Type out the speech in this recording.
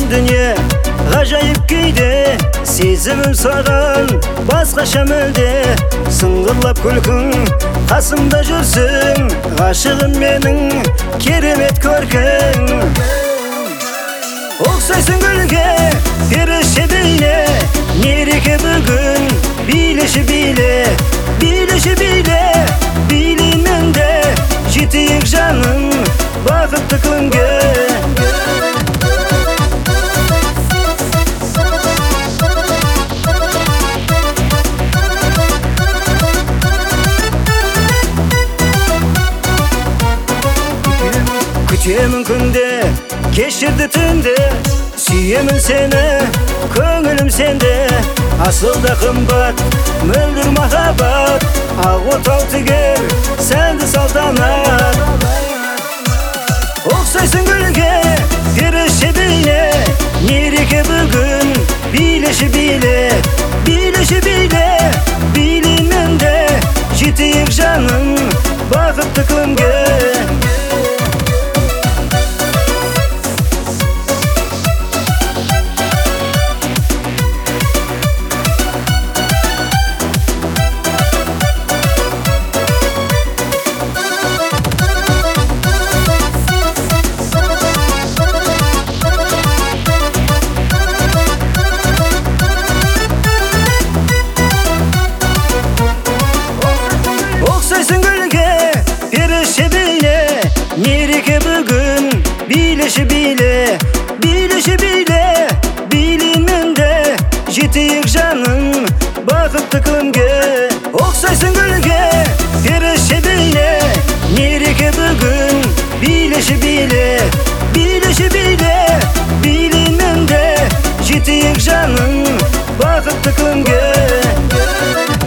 dünya gajayip kuyde, сезімім саған басқаша мүлде. Сыңғырлап күлкің қасымда жүрсің, ғашығым менің керемет көркің. Ұқсайсың гүлге, періште бейне, нереке бүгін билеші биле, билеші биле, билеймін де жетейік жаным бақытты күнге. Күтемін күнде, кешірді түнде, сүйемін сені, көңілім сенде. Асылда қымбат, мөлдір махаббат, ақ отау тігер, сәнді салтанат. Ұқсайсың гүлге, періште бейне, нереке бүгін билеші биле, билеші биле, билеймін де жетейік жаным бақытты күнге. Ұқсайсың гүлге, періште бейне, нереке бүгін билеші биле, билеші биле, билеймін де жетейік жаным бақытты күнге. Ұқсайсың гүлге, періште бейне, нереке бүгін билеші биле, билеші биле, билеймін де жетейік жаным бақытты күнге.